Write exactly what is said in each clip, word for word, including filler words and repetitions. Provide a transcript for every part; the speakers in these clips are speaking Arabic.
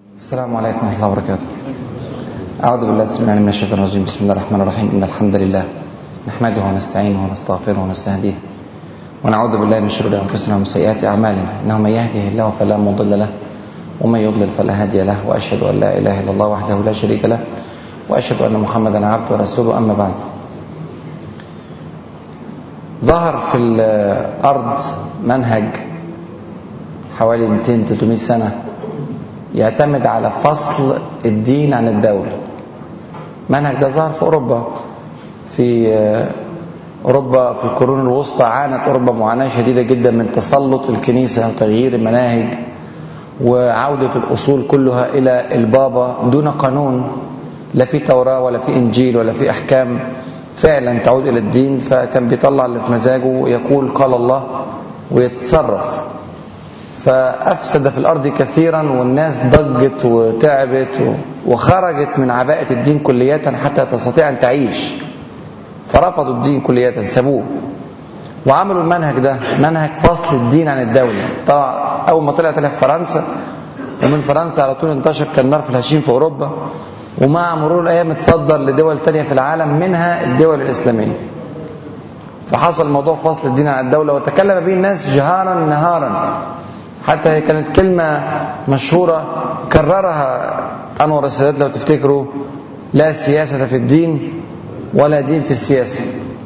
السلام عليكم ورحمة الله وبركاته. أعوذ بالله السميع العليم من الشيطان الرجيم. بسم الله الرحمن الرحيم. إن الحمد لله نحمده ونستعينه ونستغفره ونستهديه ونعوذ بالله من شرور أنفسنا ومن سيئات أعمالنا. إنه من يهده الله فلا مضل له ومن يضلل فلا هادي له، وأشهد أن لا إله إلا الله وحده لا شريك له، وأشهد أن محمدا عبده ورسوله. أما بعد، ظهر في الأرض منهج حوالي مئتين ثلاثمئة سنة يعتمد على فصل الدين عن الدولة. منهج ده ظهر في أوروبا، في أوروبا في القرون الوسطى عانت أوروبا معاناة شديدة جدا من تسلط الكنيسة وتغيير المناهج وعودة الأصول كلها إلى البابا دون قانون، لا في توراة ولا في إنجيل ولا في أحكام فعلا تعود إلى الدين. فكان بيطلع اللي في مزاجه ويقول قال الله ويتصرف، فأفسد في الأرض كثيرا، والناس ضجت وتعبت وخرجت من عباءة الدين كلية حتى تستطيع أن تعيش، فرفضوا الدين كلية، سابوه وعملوا المنهج ده، منهج فصل الدين عن الدولة. طبعا أول ما طلع طلع في فرنسا، ومن فرنسا على طول انتشر كالنار في الهشيم في أوروبا، ومع مرور الأيام اتصدر لدول تانية في العالم منها الدول الإسلامية. فحصل موضوع فصل الدين عن الدولة وتكلم به الناس جهارا نهارا، حتى هي كانت كلمة مشهورة كررها أنور السادات لو تفتكروا: لا سياسة في الدين ولا دين في السياسة.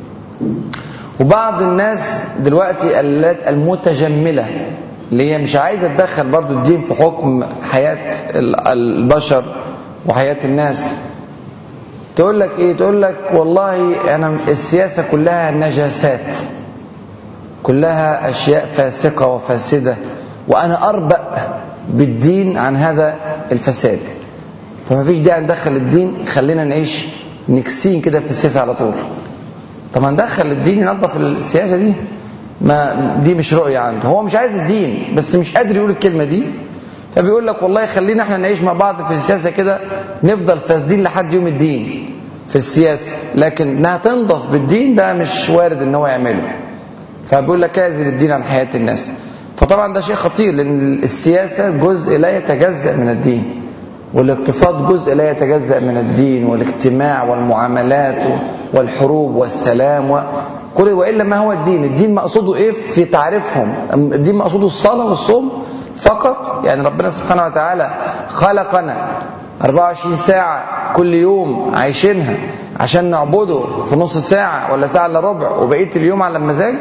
وبعض الناس دلوقتي المتجملة اللي هي مش عايزة تدخل برضو الدين في حكم حياة البشر وحياة الناس، تقول لك ايه؟ تقول لك والله انا السياسة كلها نجاسات، كلها اشياء فاسقة وفاسدة، وانا اربأ بالدين عن هذا الفساد، فما فيش داعي ندخل الدين، خلينا نعيش نكسين كده في السياسة على طول. طب ندخل الدين ينظف السياسة دي؟ ما دي مش رؤية عنده، هو مش عايز الدين بس مش قادر يقول الكلمة دي، فبيقول لك والله خلينا احنا نعيش مع بعض في السياسة كده، نفضل فاسدين لحد يوم الدين في السياسة، لكن انها تنظف بالدين ده مش وارد ان هو يعمله. فبيقول لك اعزل الدين عن حياة الناس. فطبعا ده شيء خطير، لان السياسة جزء لا يتجزأ من الدين، والاقتصاد جزء لا يتجزأ من الدين، والاجتماع والمعاملات والحروب والسلام وكل، وإلا ما هو الدين؟ الدين مقصوده ايه في تعريفهم؟ الدين مقصوده الصلاة والصوم فقط. يعني ربنا سبحانه وتعالى خلقنا أربعة وعشرين ساعة كل يوم عايشينها عشان نعبده في نص ساعة ولا ساعة الا ربع، وبقية اليوم على المزاج؟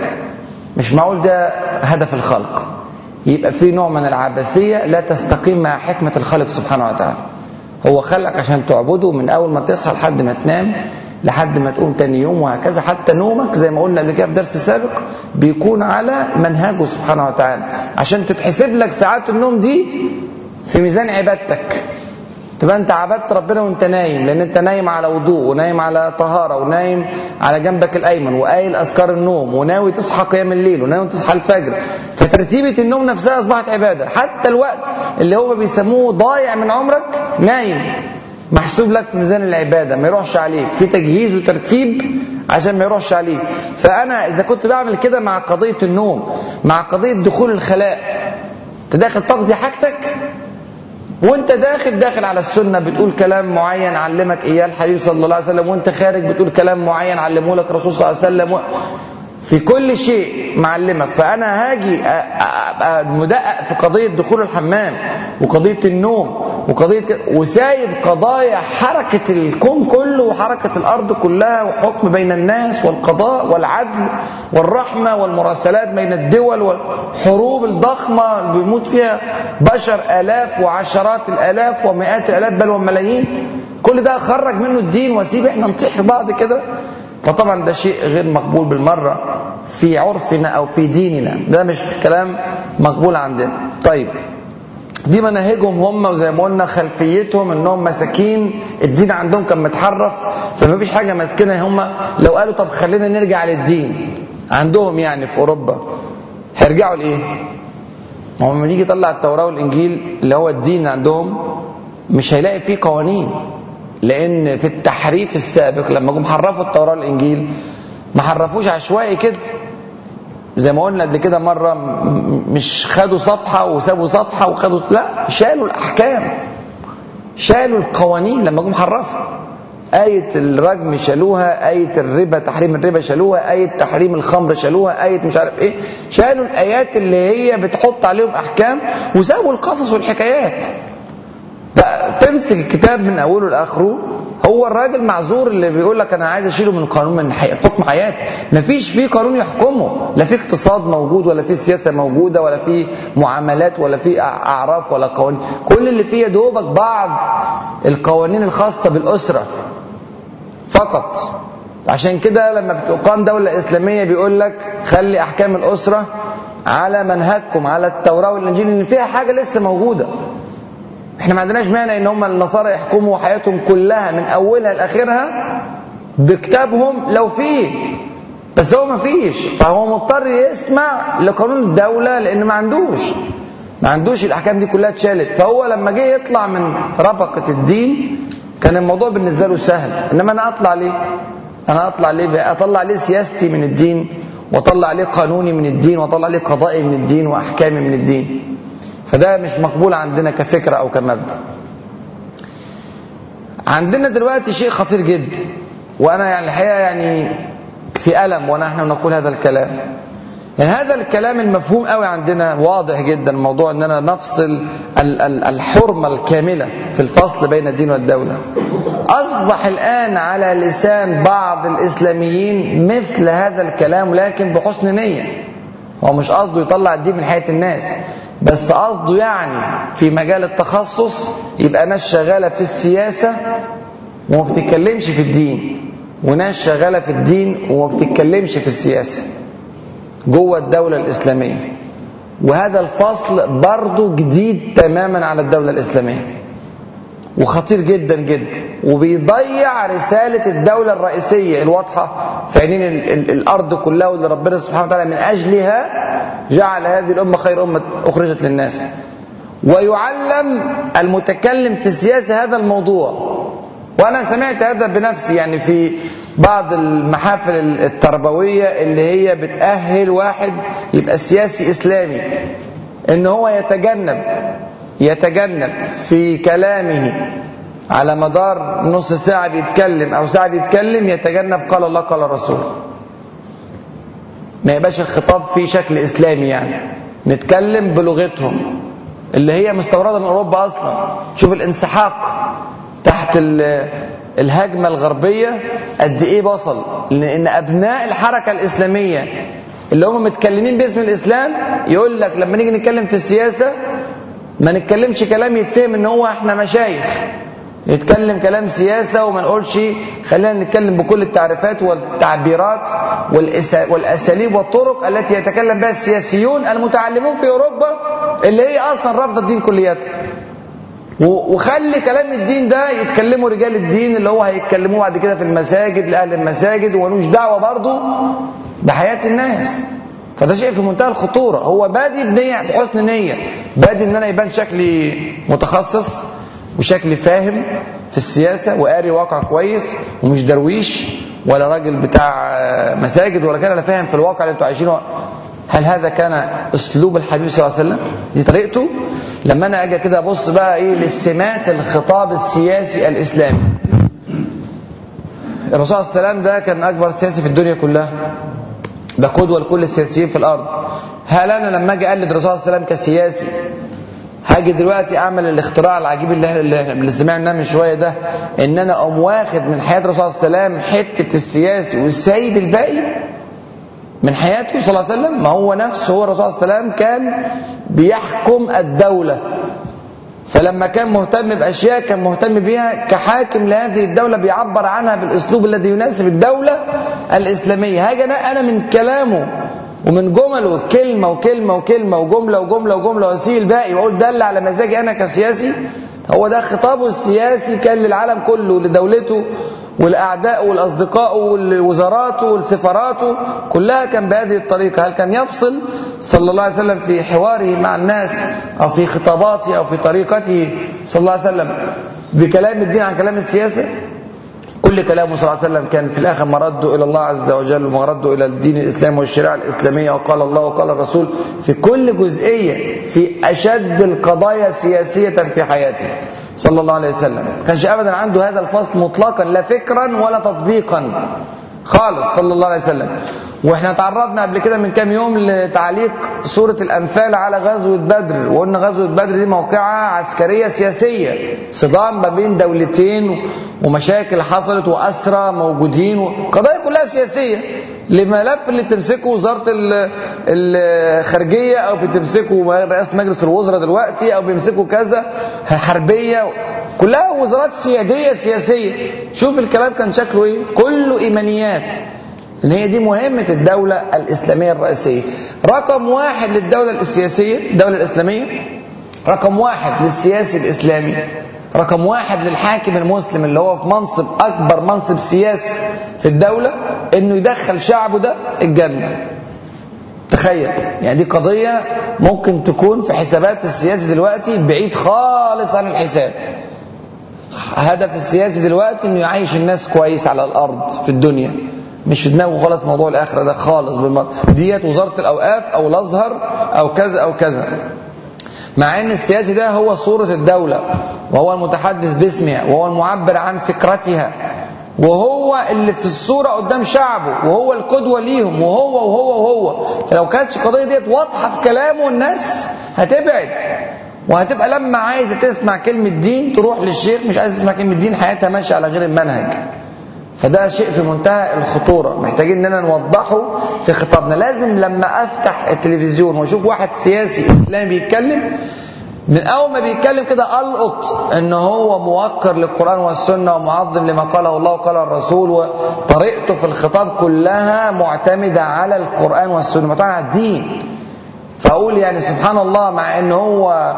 مش معقول ده هدف الخلق. يبقى في نوع من العبثية لا تستقيم مع حكمة الخالق سبحانه وتعالى. هو خلق عشان تعبده من أول ما تصحى لحد ما تنام، لحد ما تقوم تاني يوم، وهكذا. حتى نومك زي ما قلنا قبل كده في درس سابق بيكون على منهجه سبحانه وتعالى، عشان تتحسب لك ساعات النوم دي في ميزان عبادتك، تبقى انت عبدت ربنا وانت نايم، لان انت نايم على وضوء ونايم على طهارة ونايم على جنبك الايمن وقايل اذكار النوم وناوي تصحى قيام الليل وناوي تصحى الفجر. فترتيبة النوم نفسها اصبحت عبادة. حتى الوقت اللي هو بيسموه ضايع من عمرك نايم محسوب لك في ميزان العبادة، ما يروحش عليك، في تجهيز وترتيب عشان ما يروحش عليك. فانا اذا كنت بعمل كده مع قضية النوم، مع قضية دخول الخلاء، تداخل تقضي حاجتك وانت داخل داخل على السنة، بتقول كلام معين علمك اياه الحبيب صلى الله عليه وسلم، وانت خارج بتقول كلام معين علمه لك الرسول صلى الله عليه وسلم، في كل شيء معلمك. فانا هاجي ابقى مدقق في قضية دخول الحمام وقضية النوم وقضية ك... وسايب قضايا حركة الكون كله وحركة الارض كلها وحكم بين الناس والقضاء والعدل والرحمة والمراسلات بين الدول والحروب الضخمة اللي بيموت فيها بشر آلاف وعشرات الآلاف ومئات الآلاف بل وملايين، كل ده خرج منه الدين واسيب احنا نطيح في بعض كده؟ فطبعا ده شيء غير مقبول بالمرة في عرفنا أو في ديننا، ده مش كلام مقبول عندنا. طيب دي مناهجهم هم، وزي ما قلنا خلفيتهم انهم مساكين، الدين عندهم كان متحرف، فما فيش حاجة ماسكينها. هم لو قالوا طب خلينا نرجع للدين عندهم يعني في أوروبا، هيرجعوا لإيه؟ هم لما يجي يطلع التوراة والإنجيل اللي هو الدين عندهم، مش هيلاقي فيه قوانين، لأن في التحريف السابق لما جم حرفوا التوراة والإنجيل ما حرفوش عشوائي كده، زي ما قلنا قبل كده مرة، مش خدوا صفحة وسابوا صفحة وخدوا، لا، شالوا الأحكام شالوا القوانين لما جم حرفوا. آية الرجم شالوها، آية الربا تحريم الربا شالوها، آية تحريم الخمر شالوها، آية مش عارف ايه، شالوا الآيات اللي هي بتحط عليهم أحكام وسابوا القصص والحكايات. تمسك الكتاب من أوله لآخره، هو الراجل معذور اللي بيقول لك أنا عايز أشيله من قانون من حكم حياتي. مفيش فيه قانون يحكمه، لا في اقتصاد موجود ولا في سياسة موجودة ولا في معاملات ولا في أعراف ولا قوانين. كل اللي فيه دوبك بعض القوانين الخاصة بالأسرة فقط. عشان كده لما بتقام دولة إسلامية بيقول لك خلي أحكام الأسرة على منهجكم، على التوراة والإنجيل، إن فيها حاجة لسه موجودة. احنا ما عندناش مانع ان هم النصارى يحكموا حياتهم كلها من اولها لاخرها بكتابهم لو فيه، بس هو ما فيش، فهو مضطر يسمع لقانون الدولة لان ما عندوش ما عندوش الاحكام دي كلها اتشالت. فهو لما جه يطلع من ربقة الدين كان الموضوع بالنسبة له سهل. انما انا اطلع ليه انا اطلع ليه اطلع ليه سياستي من الدين، واطلع ليه قانوني من الدين، واطلع ليه قضائي من الدين، واحكامي من الدين. فده مش مقبول عندنا كفكرة أو كمبدأ. عندنا دلوقتي شيء خطير جدا، وأنا يعني الحقيقة يعني في ألم ونحن نقول هذا الكلام. يعني هذا الكلام المفهوم قوي عندنا واضح جدا، موضوع أننا نفصل الحرمة الكاملة في الفصل بين الدين والدولة. أصبح الآن على لسان بعض الإسلاميين مثل هذا الكلام، لكن بحسن نية. هو مش قصده يطلع الدين من حياة الناس، بس قصده يعني في مجال التخصص يبقى ناس شغالة في السياسة وما بتتكلمش في الدين، وناس شغالة في الدين وما بتتكلمش في السياسة جوه الدولة الإسلامية. وهذا الفصل برضو جديد تماما على الدولة الإسلامية وخطير جدا جدا، وبيضيع رسالة الدولة الرئيسية الواضحة في عينين الأرض كلها، واللي ربنا سبحانه وتعالى من أجلها جعل هذه الأمة خير أمة أخرجت للناس. ويعلم المتكلم في السياسة هذا الموضوع. وأنا سمعت هذا بنفسي يعني في بعض المحافل التربوية اللي هي بتأهل واحد يبقى سياسي إسلامي، إن هو يتجنب يتجنب في كلامه على مدار نص ساعة بيتكلم أو ساعة بيتكلم، يتجنب قال الله قال الرسول. ما يبقاش الخطاب فيه شكل إسلامي، يعني نتكلم بلغتهم اللي هي مستوردة من أوروبا أصلا. شوف الانسحاق تحت الهجمة الغربية قد إيه بصل، لأن أبناء الحركة الإسلامية اللي هم متكلمين باسم الإسلام يقول لك لما نيجي نتكلم في السياسة ما نتكلمش كلام يتفهم ان هو احنا مشايخ، نتكلم كلام سياسة وما نقولش خلينا نتكلم بكل التعريفات والتعبيرات والأساليب والطرق التي يتكلم بها السياسيون المتعلمون في أوروبا اللي هي أصلا رافضة الدين كلياته. وخلي كلام الدين ده يتكلموا رجال الدين اللي هو هيتكلموه بعد كده في المساجد لأهل المساجد، ومالوش دعوة برضه بحياة الناس. فده شيء في منتهى الخطورة. هو بادي بنية بحسن نية، بادي ان انا يبان شكلي متخصص وشكلي فاهم في السياسة وقاري واقع كويس ومش درويش ولا راجل بتاع مساجد ولا كان، انا فاهم في الواقع اللي انتوا عايشينه. هل هذا كان اسلوب الحبيب صلى الله عليه وسلم؟ دي طريقته؟ لما انا اجي كده ابص بقى ايه للسمات الخطاب السياسي الاسلامي. الرسول صلى الله عليه وسلم ده كان اكبر سياسي في الدنيا كلها، ده قدوة لكل السياسيين في الأرض. هل أنا لما أجي أقلد الرسول صلى الله عليه وسلم كسياسي هاجي دلوقتي أعمل الاختراع العجيب اللي, اللي سمعناه من شوية ده، إن أنا أقوم واخد من حياة الرسول صلى الله عليه وسلم حتة السياسي وسايب الباقي من حياته صلى الله عليه وسلم؟ ما هو نفسه هو الرسول صلى الله عليه وسلم كان بيحكم الدولة، فلما كان مهتم بأشياء كان مهتم بها كحاكم لهذه الدولة، بيعبر عنها بالأسلوب الذي يناسب الدولة الإسلامية. هاجي أنا من كلامه ومن جمله كلمة وكلمة وكلمة وجملة وجملة وجملة واسيب الباقي وأقول ده اللي على مزاجي أنا كسياسي؟ هو ده خطابه السياسي كان للعالم كله، لدولته والأعداء والأصدقاء والوزارات والسفاراته كلها كان بهذه الطريقة. هل كان يفصل صلى الله عليه وسلم في حواره مع الناس أو في خطاباته أو في طريقته صلى الله عليه وسلم بكلام الدين عن كلام السياسة؟ كل كلامه صلى الله عليه وسلم كان في الآخر مرده إلى الله عز وجل ومرده إلى الدين الإسلامي والشريعة الإسلامية، وقال الله وقال الرسول في كل جزئية في أشد القضايا سياسية في حياته صلى الله عليه وسلم. ما كانش أبدا عنده هذا الفصل مطلقا، لا فكرا ولا تطبيقا خالص صلى الله عليه وسلم. واحنا تعرضنا قبل كده من كام يوم لتعليق سورة الأنفال على غزوة بدر، وقلنا غزوة بدر دي موقعة عسكرية سياسية، صدام ما بين دولتين ومشاكل حصلت وأسرى موجودين وقضايا كلها سياسية، لملف اللي بتمسكه وزارة الخارجية أو بتمسكه رئاسة مجلس الوزراء دلوقتي أو بيمسكوا كذا حربية، كلها وزارات سيادية سياسية. شوف الكلام كان شكله ايه، كله إيمانيات، ان هي دي مهمة الدولة الإسلامية الرئيسية. رقم واحد للدولة السياسية الدولة الإسلامية، رقم واحد للسياسي الإسلامي، رقم واحد للحاكم المسلم اللي هو في منصب أكبر منصب سياسي في الدولة، انه يدخل شعبه ده الجنة. تخيل يعني دي قضية ممكن تكون في حسابات السياسي دلوقتي بعيد خالص عن الحساب. هدف السياسي دلوقتي انه يعيش الناس كويس على الأرض في الدنيا، مش في دماغه خالص موضوع الآخرة ده خالص بالمرة. ديت وزارة الأوقاف أو الأزهر أو كذا أو كذا، مع ان السياسي ده هو صورة الدولة وهو المتحدث باسمها وهو المعبر عن فكرتها وهو اللي في الصورة قدام شعبه وهو القدوة ليهم وهو وهو وهو. فلو كانتش القضية ديت واضحة في كلامه الناس هتبعد، وهتبقى لما عايزة تسمع كلمة دين تروح للشيخ، مش عايزة تسمع كلمة دين حياتها ماشية على غير المنهج. فده شيء في منتهى الخطورة، محتاجين اننا نوضحه في خطابنا. لازم لما افتح التلفزيون واشوف واحد سياسي اسلامي بيتكلم، من اول ما بيتكلم كده القط ان هو موقر للقرآن والسنة ومعظم لما قاله الله وقال الرسول، وطريقته في الخطاب كلها معتمدة على القرآن والسنة، معتمدة على الدين. فاقول يعني سبحان الله، مع ان هو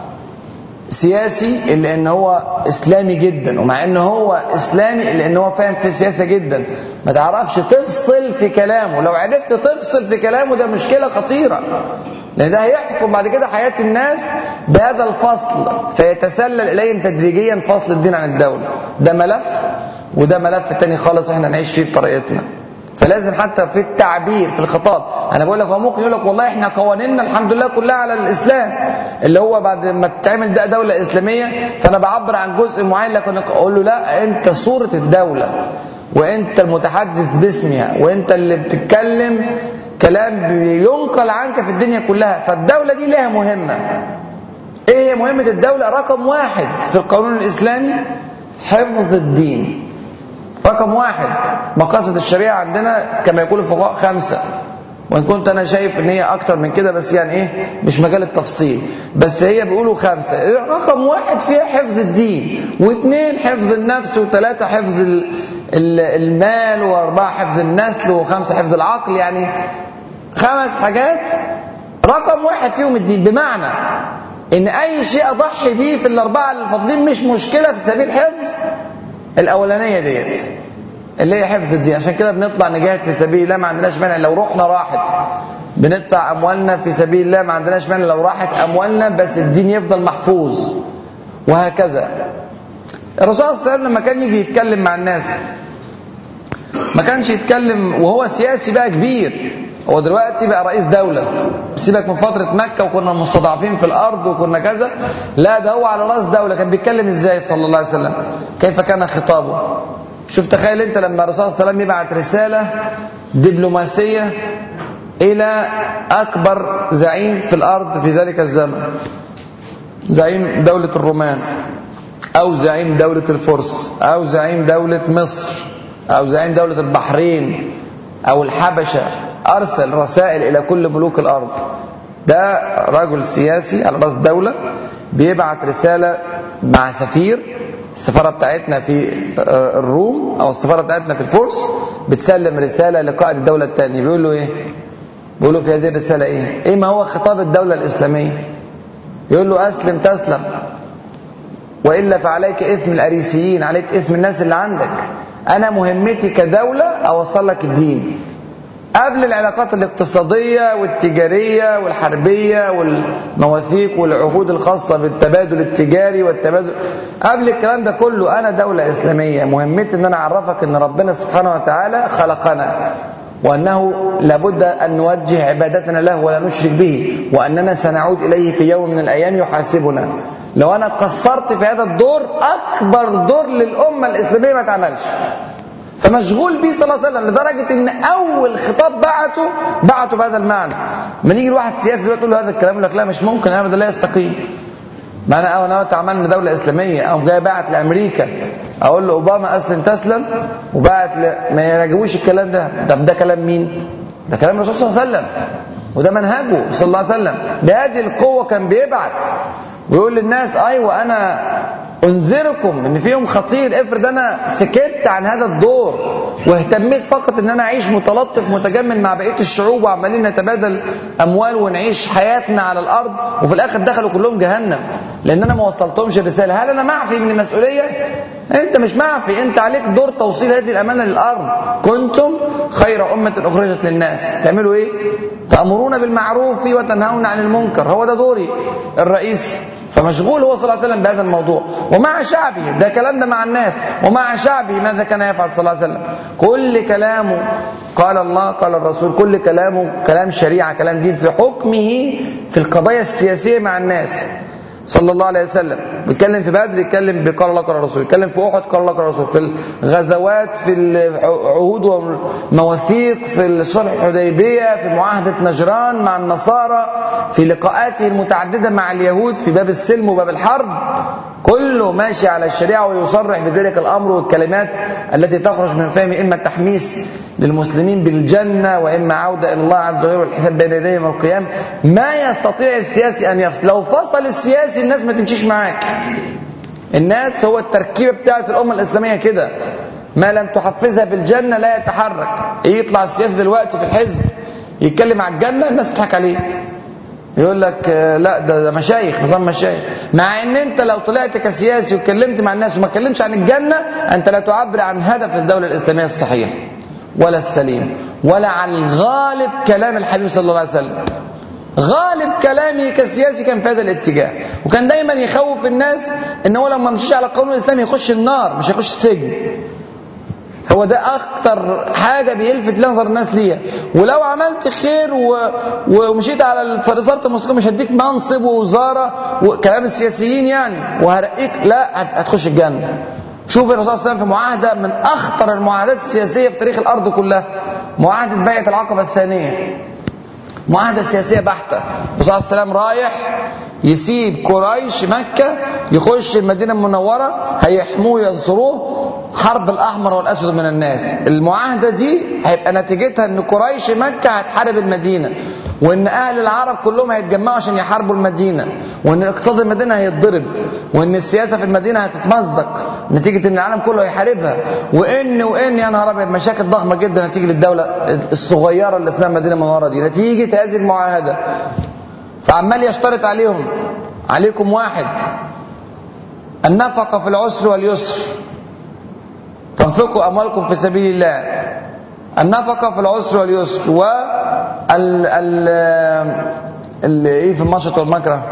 سياسي إلا إن هو إسلامي جدا، ومع إن هو إسلامي إلا إن هو فاهم في السياسة جدا، ما تعرفش تفصل في كلامه. لو عرفت تفصل في كلامه ده مشكلة خطيرة، لأن ده هيحكم بعد كده حياة الناس بهذا الفصل، فيتسلل إليهم تدريجيا فصل الدين عن الدولة. ده ملف وده ملف تاني خالص احنا نعيش فيه بطريقتنا. فلازم حتى في التعبير في الخطاب، انا بقول لك هو ممكن يقول لك والله احنا قوانيننا الحمد لله كلها على الاسلام، اللي هو بعد ما تعمل ده دولة اسلامية فانا بعبر عن جزء معين، لكن اقول له لا، انت صورة الدولة وانت المتحدث باسمها وانت اللي بتتكلم كلام بينقل عنك في الدنيا كلها. فالدولة دي لها مهمة. ايه هي مهمة الدولة؟ رقم واحد في القانون الاسلامي حفظ الدين. رقم واحد. مقاصد الشريعة عندنا كما يقول الفقهاء خمسة، وإن كنت أنا شايف إن هي أكتر من كده، بس يعني إيه مش مجال التفصيل، بس هي بيقولوا خمسة. رقم واحد فيها حفظ الدين، واثنين حفظ النفس، وثلاثة حفظ المال، وأربعة حفظ النسل، وخمسة حفظ العقل. يعني خمس حاجات رقم واحد فيهم الدين، بمعنى إن أي شيء أضحي بيه في الأربعة الفاضلين مش مشكلة في سبيل حفظ الأولانية ديت اللي هي حفظ الدين. عشان كده بنطلع نجاهد في سبيل الله، ما عندناش مانع لو روحنا راحت، بندفع أموالنا في سبيل الله، ما عندناش مانع لو راحت أموالنا، بس الدين يفضل محفوظ. وهكذا الرسول صلى الله عليه وسلم لما كان يجي يتكلم مع الناس ما كانش يتكلم وهو سياسي بقى كبير، هو دلوقتي بقى رئيس دولة، سيبك من فترة مكة وكنا مستضعفين في الأرض وكنا كذا، لا ده هو على رأس دولة. كان بيتكلم إزاي صلى الله عليه وسلم؟ كيف كان خطابه؟ شوف تخيل أنت لما الرسول صلى الله عليه وسلم يبعت رسالة دبلوماسية إلى أكبر زعيم في الأرض في ذلك الزمن، زعيم دولة الرومان أو زعيم دولة الفرس أو زعيم دولة مصر أو زعيم دولة البحرين أو الحبشة، أرسل رسائل إلى كل ملوك الأرض. ده رجل سياسي على رأس دولة بيبعت رسالة مع سفير، السفارة بتاعتنا في الروم أو السفارة بتاعتنا في الفرس بتسلم رسالة لقائد الدولة الثانية. بيقول له إيه؟ بيقول له في هذه الرسالة إيه؟ إيه ما هو خطاب الدولة الإسلامية؟ يقول له أسلم تسلم، وإلا فعليك إثم الأريسيين، عليك إثم الناس اللي عندك. أنا مهمتي كدولة أوصل لك الدين، قبل العلاقات الاقتصادية والتجارية والحربية والمواثيق والعهود الخاصة بالتبادل التجاري والتبادل، قبل الكلام ده كله أنا دولة إسلامية مهمتي أن أنا أعرفك أن ربنا سبحانه وتعالى خلقنا، وأنه لابد أن نوجه عبادتنا له ولا نشرك به، وأننا سنعود إليه في يوم من الأيام يحاسبنا. لو أنا قصرت في هذا الدور أكبر دور للأمة الإسلامية ما تعملش. فمشغول بيه صلى الله عليه وسلم لدرجة ان اول خطاب بعته بعته بهذا المعنى. لما يجي الواحد سياسي دلوقتي تقول له هذا الكلام يقول لك لا مش ممكن ابدا، لا يستقيم. ما انا او انا عملنا دوله اسلاميه او جاي باعت لامريكا اقول له اوباما اسلم تسلم وبعت ل... ما يراجعوش الكلام ده. طب ده كلام مين؟ ده كلام الرسول صلى الله عليه وسلم، وده منهجه صلى الله عليه وسلم. بهذه القوه كان بيبعت ويقول للناس ايوه انا انذركم ان فيهم خطير. افرض انا سكت عن هذا الدور واهتميت فقط ان انا اعيش متلطف متجمل مع بقيه الشعوب وعمالين نتبادل اموال ونعيش حياتنا على الارض، وفي الاخر دخلوا كلهم جهنم لان انا ما وصلتهمش الرساله. هل انا معفي من المسؤوليه؟ انت مش معفي، انت عليك دور توصيل هذه الامانه للارض. كنتم خير امه اخرجت للناس. تعملوا ايه؟ تامرون بالمعروف وتنهون عن المنكر. هو ده دوري الرئيسي. فمشغول هو صلى الله عليه وسلم بهذا الموضوع ومع شعبه. ده كلام ده مع الناس. ومع شعبه ماذا كان يفعل صلى الله عليه وسلم؟ كل كلامه قال الله قال الرسول، كل كلامه كلام شريعة كلام دين في حكمه في القضايا السياسية مع الناس صلى الله عليه وسلم. بيتكلم في بدر يتكلم بقال الله قال الرسول، يتكلم في احد قال الله قال الرسول، في الغزوات في العهود والمواثيق، في صلح الحديبيه، في معاهده نجران مع النصارى، في لقاءاته المتعدده مع اليهود في باب السلم وباب الحرب، كله ماشي على الشريعه ويصرح بذلك الامر والكلمات التي تخرج من فهم اما التحميس للمسلمين بالجنه واما عوده الى الله عز وجل والحساب بين يديه يوم القيامه. ما يستطيع السياسي ان يفصل. لو فصل السياسي الناس ما تمشيش معاك. الناس هو التركيبه بتاعه الامه الاسلاميه كده، ما لم تحفزها بالجنه لا يتحرك. يطلع السياسي دلوقتي في الحزب يتكلم عن الجنه الناس تضحك عليه، يقول لك لا ده, ده مشايخ نظام مشايخ. مع ان انت لو طلعت كسياسي واتكلمت مع الناس وما اتكلمتش عن الجنه انت لا تعبر عن هدف الدوله الاسلاميه الصحيح ولا السليم ولا عن غالب كلام الحبيب صلى الله عليه وسلم. غالب كلامه كسياسي كان في هذا الاتجاه، وكان دايما يخوف الناس ان هو لما مشيش على القانون الاسلامي يخش النار مش هيخش السجن. هو ده اكتر حاجه بيلفت نظر الناس ليها. ولو عملت خير و... ومشيت على وزاره المسلمين مش هديك منصب ووزاره وكلام السياسيين يعني وهرقيك، لا هتخش الجنه. شوف الرسول صلى الله عليه وسلم في معاهده من اخطر المعاهدات السياسيه في تاريخ الارض كلها، معاهده بيعه العقبه الثانيه، معاهده سياسيه بحته. الرسول صلى الله عليه وسلم رايح يسيب قريش مكه يخش المدينه المنوره هيحموه ينصروه، حرب الاحمر والاسود من الناس. المعاهده دي هيبقى نتيجتها ان قريش مكه هتحارب المدينه، وان اهل العرب كلهم هيتجمعوا عشان يحاربوا المدينه، وان اقتصاد المدينه هيتضرب، وان السياسه في المدينه هتتمزق نتيجه ان العالم كله هيحاربها، وان وان يا نهار ابيض مشاكل ضخمه جدا نتيجه للدوله الصغيره اللي اسمها المدينه المنوره دي نتيجه هذه المعاهده. فعمال يشترط عليهم، عليكم واحد النفقه في العسر واليسر، تنفقوا اموالكم في سبيل الله، النفقه في العسر واليسر، و ال ال ال ايه في المنشط والمكره،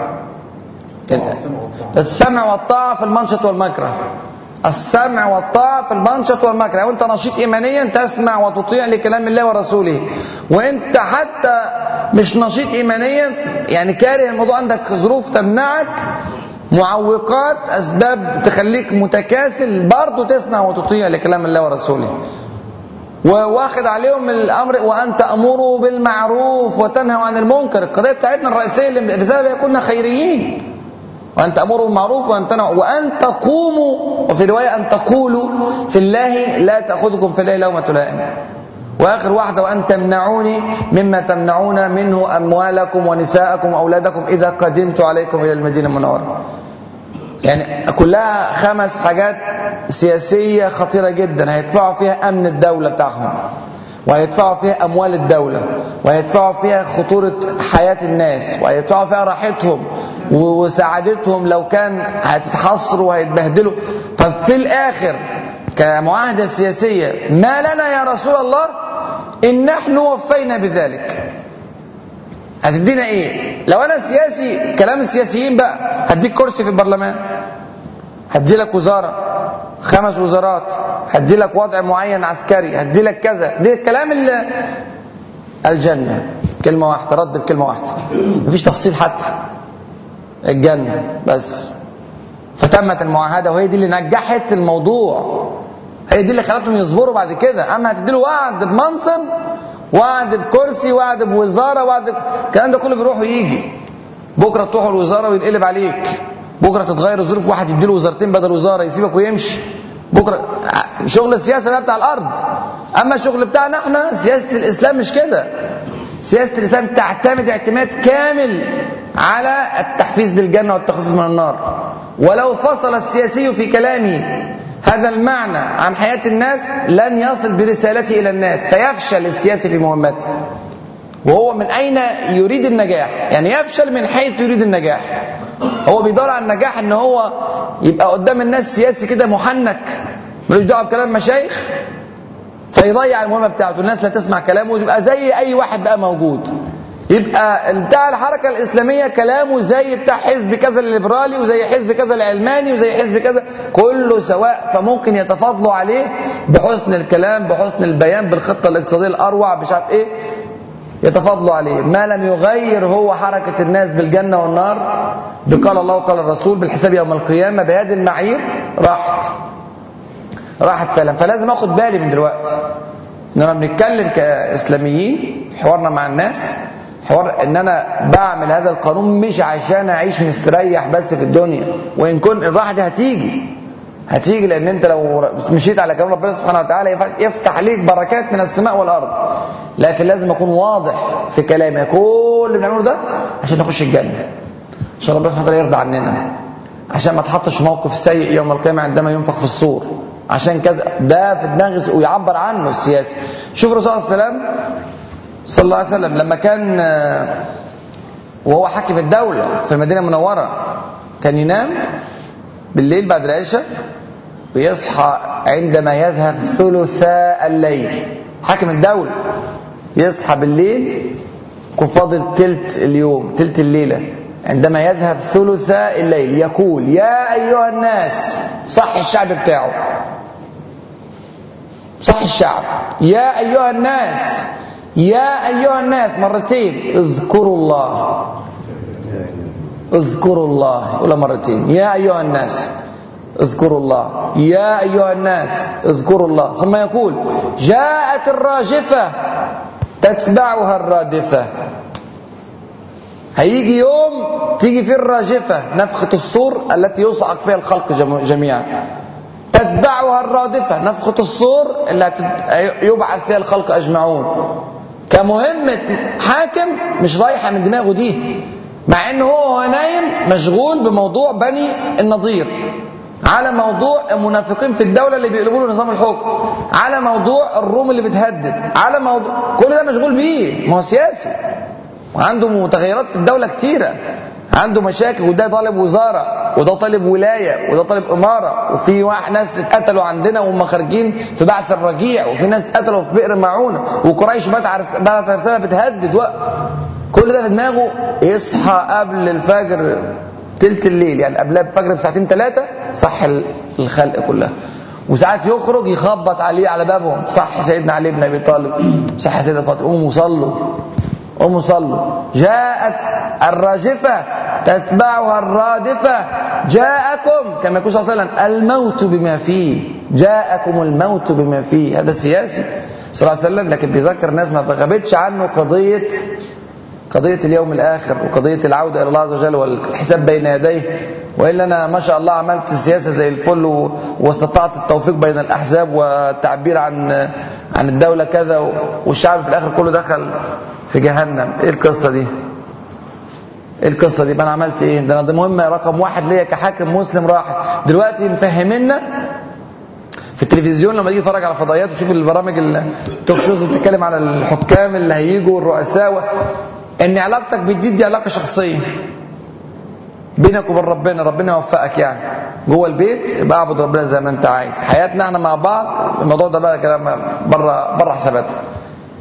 السمع والطاعه في المنشط والمكره، السمع والطاعه في المنشط والمكره. وانت نشيط ايمانيا تسمع وتطيع لكلام الله ورسوله، وانت حتى مش نشيط ايمانيا يعني كاره الموضوع، عندك ظروف تمنعك، معوقات، اسباب تخليك متكاسل، برضه تسمع وتطيع لكلام الله ورسوله. وواخد عليهم الامر وان تامروا بالمعروف وتنهوا عن المنكر. القضيه بتاعتنا الرئيسيه اللي بسببها كنا خيريين، وان تامروا بالمعروف وان تنهوا وان تقوموا، وفي روايه ان تقولوا في الله لا تاخذكم في الله لومه لائم. واخر واحده وان تمنعوني مما تمنعون منه اموالكم ونساءكم واولادكم اذا قدمت عليكم الى المدينه المنوره. يعني كلها خمس حاجات سياسيه خطيره جدا هيدفعوا فيها امن الدوله بتاعهم، وهيدفعوا فيها اموال الدوله، وهيدفعوا فيها خطوره حياه الناس، وهيدفعوا فيها راحتهم وسعادتهم لو كان هتتحصروا وهيتبهدلوا. طب في الاخر كمعاهده سياسيه ما لنا يا رسول الله؟ إن نحن وفينا بذلك. هتدينا إيه؟ لو أنا سياسي، كلام السياسيين بقى، هديك كرسي في البرلمان، هدي لك وزارة، خمس وزارات، هدي لك وضع معين عسكري، هدي لك كذا. دي الكلام اللي الجنة كلمة واحدة، رد بكلمة واحدة، مفيش تفصيل حتى، الجنة بس. فتمت المعاهدة، وهي دي اللي نجحت الموضوع، هي دي اللي خلتهم يصبروا بعد كده. أما هتديله وعد بمنصب، وعد بكرسي، وعد بوزارة، وعد ب... الكلام ده كله بيروح ويجي. بكرة تروح الوزارة وينقلب عليك، بكرة تتغير الظروف، واحد يديله وزارتين بدل وزارة يسيبك ويمشي. بكرة شغل السياسة بقى بتاع الأرض. أما الشغل بتاعنا احنا، سياسة الإسلام مش كده. سياسة الإسلام تعتمد اعتماد كامل على التحفيز بالجنة والتخفيف من النار. ولو فصل السياسي في كلامه هذا المعنى عن حياة الناس لن يصل برسالته إلى الناس، فيفشل السياسي في مهمته. وهو من أين يريد النجاح؟ يعني يفشل من حيث يريد النجاح. هو بيدور على النجاح ان هو يبقى قدام الناس سياسي كده محنك، ملوش دعوه بكلام مشايخ، فيضيع المهمه بتاعته، الناس لا تسمع كلامه، ويبقى زي اي واحد بقى موجود. يبقى بتاع الحركه الاسلاميه كلامه زي بتاع حزب كذا الليبرالي، وزي حزب كذا العلماني، وزي حزب كذا، كله سواء. فممكن يتفاضلوا عليه بحسن الكلام، بحسن البيان، بالخطه الاقتصاديه الاروع، مش عارف ايه، يتفضلوا عليه. ما لم يغير هو حركة الناس بالجنة والنار، بقال الله وقال الرسول، بالحساب يوم القيامة، بهذه المعايير، راحت راحت فعلا. فلازم اخد بالي من دلوقتي اننا بنتكلم كإسلاميين في حوارنا مع الناس، حوار ان انا بعمل هذا القانون مش عشان اعيش مستريح بس في الدنيا، وان كن الراحة دي هتيجي هتيجي لان انت لو مشيت على كلام ربنا سبحانه وتعالى يفتح عليك بركات من السماء والارض. لكن لازم اكون واضح في كلامي، كل اللي بنعمله ده عشان نخش الجنه، عشان ربنا سبحانه وتعالى يرضى عننا، عشان ما تحطش في موقف سيء يوم القيامه عندما ينفخ في الصور، عشان كذا. ده في دماغ ويعبر عنه السياسي. شوف الرسول صلى الله عليه وسلم صلى الله عليه وسلم لما كان وهو حاكم الدوله في المدينه المنوره، كان ينام بالليل بعد العشاء ويصحى عندما يذهب ثلثاء الليل. حاكم الدولة يصحى بالليل يكون فاضل تلت اليوم، تلت الليلة، عندما يذهب ثلثاء الليل يقول: يا أيها الناس، صح الشعب بتاعه، صح الشعب، يا أيها الناس، يا أيها الناس مرتين، اذكروا الله، اذكروا الله، ولا مرتين، يا أيها الناس اذكروا الله، يا أيها الناس اذكروا الله. ثم يقول: جاءت الراجفة تتبعها الرادفة. هيجي يوم تيجي فيه الراجفة، نفخة الصور التي يصعق فيها الخلق جميعا، تتبعها الرادفة، نفخة الصور التي يبعث فيها الخلق أجمعون. كمهمة حاكم مش رايحة من دماغه دي، مع انه هو نايم مشغول بموضوع بني النضير، على موضوع المنافقين في الدولة اللي بيقلبوا له نظام الحكم، على موضوع الروم اللي بتهدد، على موضوع كل ده مشغول بيه. ما هو سياسي وعنده متغيرات في الدولة كتيرة، عنده مشاكل، وده طالب وزارة، وده طالب ولاية، وده طالب إمارة، وفي واحد ناس اتقتلوا عندنا وهم خارجين في بعث الرجيع، وفي ناس اتقتلوا في بئر معونة، وقريش بعثت رسالة بتهدد و... كل ده في دماغه. يصحى قبل الفجر تلت الليل، يعني قبلها بفجر بساعتين ثلاثة، صح الخلق كلها. وساعات يخرج يخبط عليه على بابهم: صح سيدنا علي بن ابي طالب، صح سيدنا فاطمه، قوموا صلوا، قوموا صلوا. جاءت الراجفة تتبعها الرادفة، جاءكم، كما يقول صلى الله عليه وسلم: الموت بما فيه، جاءكم الموت بما فيه. هذا سياسي صلى الله عليه وسلم، لكن بيذكر الناس ما تغبتش عنه قضية قضية اليوم الآخر، وقضية العودة إلى الله عز وجل والحساب بين يديه. وإلا أنا ما شاء الله عملت سياسة زي الفل، واستطعت التوفيق بين الأحزاب والتعبير عن عن الدولة كذا، والشعب في الآخر كله دخل في جهنم. إيه القصة دي؟ إيه القصة دي؟ أنا عملت إيه؟ ده أنا دي مهمة رقم واحد ليا كحاكم مسلم راحت. دلوقتي مفهمنا في التلفزيون لما تيجي تتفرج على فضائيات وتشوف البرامج التوك شوز اللي بتتكلم على الحكام اللي هيجوا والرؤساء، ان علاقتك بالدين دي علاقه شخصيه بينك وبين ربنا، ربنا يوفقك. يعني جوه البيت يبقى اعبد ربنا زي ما انت عايز. حياتنا احنا مع بعض الموضوع ده بقى كلام بره بره حساباتنا.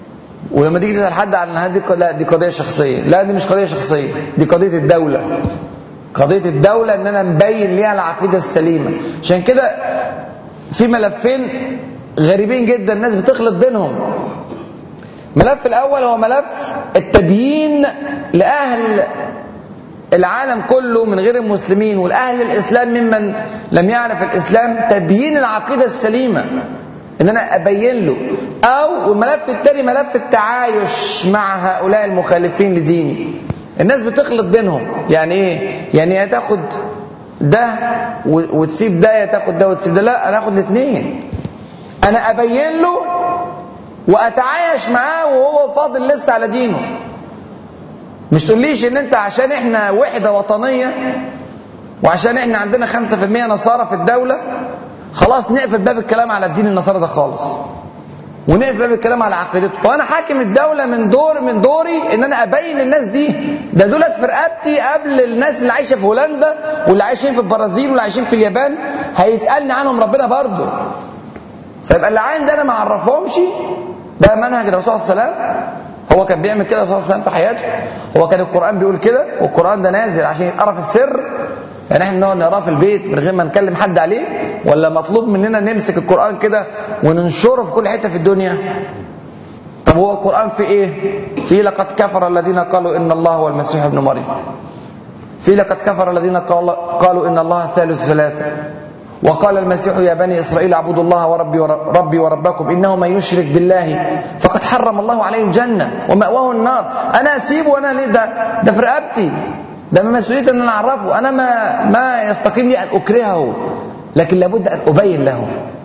ولما تيجي تسأل حد عن هذه، لا دي قضية شخصية. لا دي مش قضية شخصية، دي قضية الدولة. قضية الدولة ان انا مبين ليها العقيدة السليمة. عشان كده في ملفين غريبين جدا الناس بتخلط بينهم. الملف الاول هو ملف التبيين لاهل العالم كله من غير المسلمين والاهل الاسلام ممن لم يعرف الاسلام، تبيين العقيدة السليمة، ان انا ابين له. او الملف الثاني ملف التعايش مع هؤلاء المخالفين لديني. الناس بتخلط بينهم. يعني ايه؟ يعني يا تاخد ده وتسيب ده، يا تاخد ده وتسيب ده. لا، انا اخد الاثنين. انا ابين له واتعايش معاه وهو فاضل لسه على دينه. مش تقوليش ان انت عشان احنا وحدة وطنية وعشان احنا عندنا خمسة في المية نصارى في الدولة خلاص نقفل باب الكلام على الدين النصارى ده خالص، ونقفل باب الكلام على عقيدته. وانا حاكم الدولة من دور من دوري ان انا ابين للناس دي ده دولت في رقبتي قبل الناس اللي عايشة في هولندا واللي عايشين في البرازيل واللي عايشين في اليابان، هيسألني عنهم ربنا برضه. فيبقى اللي عين ده انا ما اعرفهمش. ده منهج الرسول صلى الله عليه وسلم. هو كان بيعمل كده الرسول صلى الله عليه وسلم في حياته. هو كان القرآن بيقول كده، والقرآن ده نازل عشان يتقرا في السر. يعني احنا نقعد نقراه في البيت من غير ما نكلم حد عليه، ولا مطلوب مننا نمسك القرآن كده وننشره في كل حتة في الدنيا؟ طب هو القرآن في ايه؟ في لقد كفر الذين قالوا ان الله هو المسيح ابن مريم. في لقد كفر الذين قالوا ان الله ثالث ثلاثة. وقال المسيح يا بني إسرائيل اعبدوا الله وربي وربي وربكم إنه من يشرك بالله فقد حرم الله عليه الجنة ومأواه النار. أنا أسيبه؟ وأنا ليه؟ ده ده في رقبتي، ده من مسؤوليتي أن أنا أعرفه. أنا ما ما يستقيم لي أن أكرهه، لكن لابد أن أبين له.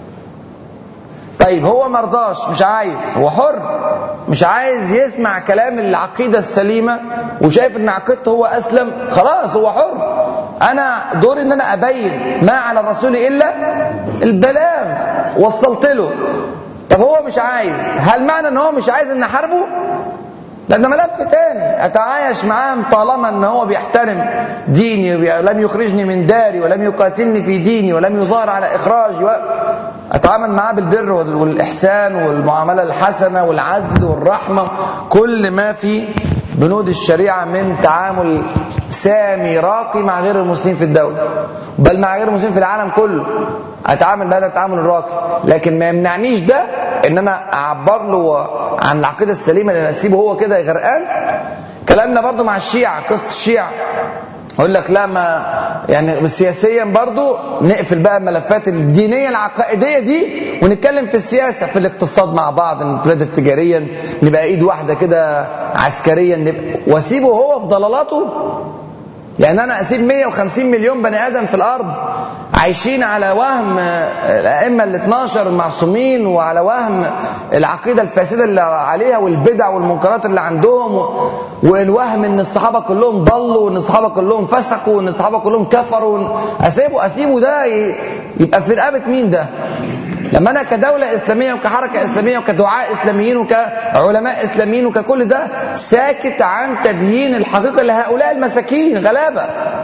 طيب هو مرضاش، مش عايز، هو حر، مش عايز يسمع كلام العقيدة السليمة وشايف ان عقيدته هو اسلم، خلاص هو حر. انا دوري ان انا ابين ما على الرسول الا البلاغ، وصلت له. طب هو مش عايز، هل معنى ان هو مش عايز ان احاربه؟ لأن ملف تاني أتعايش معاه طالما أن هو بيحترم ديني ولم يخرجني من داري ولم يقاتلني في ديني ولم يظهر على إخراجي، أتعامل معاه بالبر والإحسان والمعاملة الحسنة والعدل والرحمة، كل ما في بنود الشريعة من تعامل سامي راقي مع غير المسلمين في الدولة، بل مع غير المسلمين في العالم كله أتعامل بهذا التعامل الراقي. لكن ما يمنعنيش ده ان انا اعبر له عن العقيده السليمه اللي اسيبه هو كده غرقان. كلامنا برضو مع الشيعة، قصه الشيعة اقول لك لا، ما يعني سياسيا برضو نقفل بقى الملفات الدينيه العقائديه دي ونتكلم في السياسه، في الاقتصاد مع بعض، نتبادل تجاريا، نبقى ايد واحده كده عسكريا، نبقى واسيبه هو في ضلالاته. يعني انا اسيب مية وخمسين مليون بني ادم في الارض عايشين على وهم الائمه الاثناشر المعصومين، وعلى وهم العقيده الفاسده اللي عليها والبدع والمنكرات اللي عندهم، والوهم ان الصحابه كلهم ضلوا وان الصحابه كلهم فسقوا وان الصحابه كلهم كفروا. اسيبه اسيبه ده يبقى في رقبه مين ده؟ لما انا كدوله اسلاميه وكحركه اسلاميه وكدعاء اسلاميين وكعلماء اسلاميين وككل ده ساكت عن تبيين الحقيقه لهؤلاء المساكين غلابه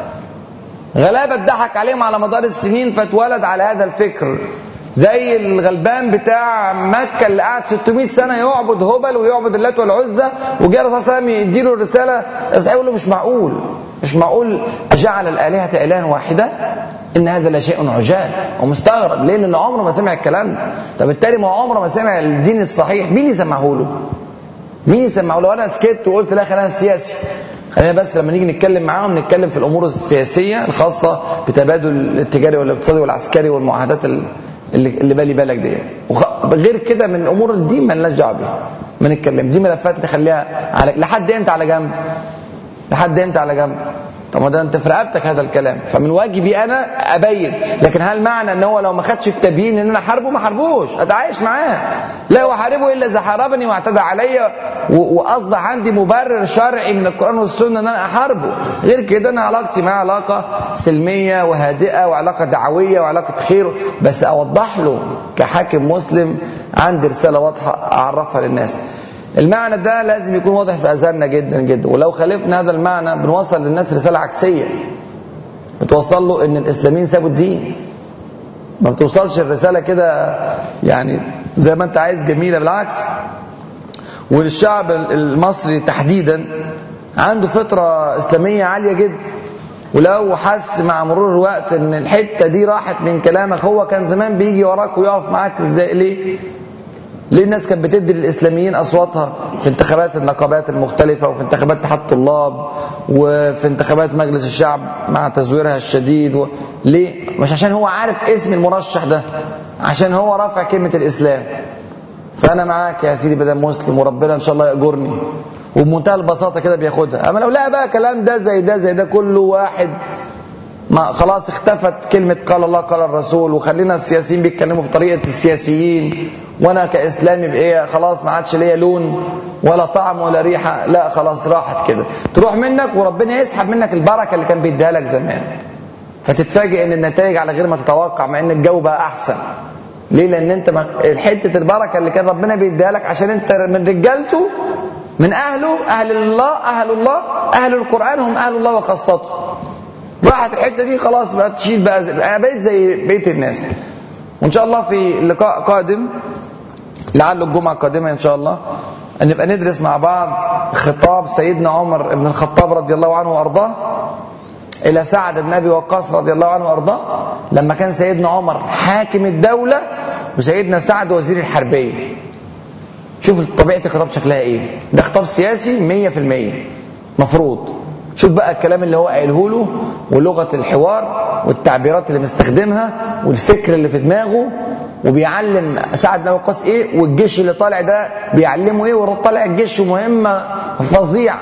غلابه اتضحك عليهم على مدار السنين فاتولد على هذا الفكر، زي الغلبان بتاع مكه اللي قعد ستمائة سنه يعبد هبل ويعبد اللات والعزى، وجاء الرسول صلى الله عليه وسلم يديله الرساله يقول له مش معقول مش معقول جعل الالهه الها واحده، ان هذا لشيء عجاب. ومستغرب ليه؟ لان عمره ما سمع الكلام ده. طب بالتالي ما عمره ما سمع الدين الصحيح، مين يسمعه له؟ مين يسمعه له؟ انا سكت وقلت لا خلينا سياسي، خلينا بس لما نيجي نتكلم معاهم نتكلم في الامور السياسيه الخاصه بتبادل التجاري والاقتصادي والعسكري والمعاهدات اللي اللي بالي بالك ديت، غير كده من امور الدين ما لناش دعوه بيها، ما نتكلم. دي ملفات نخليها على لحد امتى على جنب؟ لحد امتى على جنب؟ طب ما ده انت في رقبتك هذا الكلام، فمن واجبي انا ابين. لكن هل معنى ان هو لو ما خدش التبيين ان انا احاربه؟ ما احاربوش، اتعايش معاه. لا احاربه الا اذا حاربني واعتدى عليا واصبح عندي مبرر شرعي من القران والسنه ان انا احاربه. غير كده انا علاقتي معاه علاقه سلميه وهادئه وعلاقه دعويه وعلاقه خير، بس اوضح له كحاكم مسلم عندي رساله واضحه اعرفها للناس. المعنى ده لازم يكون واضح في اذهاننا جدا جدا، ولو خالفنا هذا المعنى بنوصل للناس رساله عكسيه، بتوصل له ان الاسلاميين سابوا الدين. ما بتوصلش الرساله كده يعني زي ما انت عايز جميله، بالعكس. والشعب المصري تحديدا عنده فطرة إسلامية عالية جدا، ولو حس مع مرور الوقت ان الحتة دي راحت من كلامك، هو كان زمان بيجي وراك ويقف معاك ازاي؟ ليه؟ ليه الناس كانت بتدي للإسلاميين أصواتها في انتخابات النقابات المختلفة، وفي انتخابات اتحاد الطلاب، وفي انتخابات مجلس الشعب مع تزويرها الشديد و... ليه؟ مش عشان هو عارف اسم المرشح ده، عشان هو رافع كلمة الإسلام. فأنا معاك يا سيدي بدل مسلم، وربنا إن شاء الله يأجرني، وبمنتهى البساطة كده بياخدها. أما لو لا بقى كلام ده زي ده زي ده كله واحد، ما خلاص اختفت كلمة قال الله قال الرسول، وخلينا السياسيين بيتكلموا بطريقة السياسيين، وانا كإسلامي بإيه خلاص ما عادش ليا لون ولا طعم ولا ريحة، لا خلاص راحت كده، تروح منك وربنا يسحب منك البركة اللي كان بيديها لك زمان، فتتفاجئ ان النتائج على غير ما تتوقع، مع ان الجو بقى احسن. ليه؟ لان انت حتة البركة اللي كان ربنا بيديها لك عشان انت من رجالته، من اهله، اهل الله، اهل الله، اهل القرآن هم اهل الله وخاصته، راحت الحته دي خلاص بقى تشيل بقى، انا بقيت زي بقيه الناس. وان شاء الله في لقاء قادم، لعل الجمعه القادمه ان شاء الله، ان نبقى ندرس مع بعض خطاب سيدنا عمر بن الخطاب رضي الله عنه وارضاه الى سعد بن ابي وقاص رضي الله عنه وارضاه، لما كان سيدنا عمر حاكم الدوله وسيدنا سعد وزير الحربيه. شوف طبيعه الخطاب شكلها ايه، ده خطاب سياسي مية في المية مفروض. شوف بقى الكلام اللي هو قايله له، ولغة الحوار، والتعبيرات اللي مستخدمها، والفكر اللي في دماغه، وبيعلم سعد بن وقاص ايه، والجيش اللي طالع ده بيعلمه ايه، وطالع الجيش مهمة فظيعة،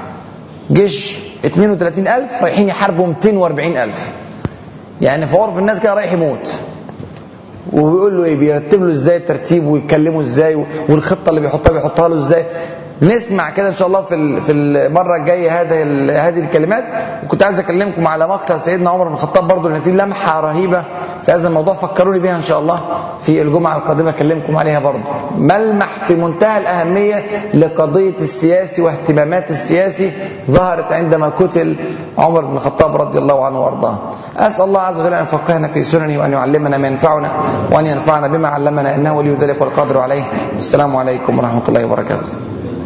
جيش اثنين وثلاثين ألف رايحين يحاربوا مئتين وأربعين ألف، يعني في عرف الناس كده رايح يموت. وبيقول له ايه، بيرتب له ازاي الترتيب، ويتكلموا ازاي، والخطة اللي بيحطها بيحطها له ازاي. نسمع كده ان شاء الله في في المره الجايه هذه هذه الكلمات. وكنت عايز اكلمكم على مقتل سيدنا عمر بن الخطاب برضه، لان في لمحه رهيبه في هذا الموضوع، فكروني بيها ان شاء الله في الجمعه القادمه اكلمكم عليها برضه. ملمح في منتهى الاهميه لقضيه السياسي واهتمامات السياسي ظهرت عندما قتل عمر بن الخطاب رضي الله عنه وارضاه. اسال الله عز وجل ان يفقهنا في سننه، وان يعلمنا ما ينفعنا، وان ينفعنا بما علمنا، انه ولي ذلك والقادر عليه. السلام عليكم ورحمه الله وبركاته.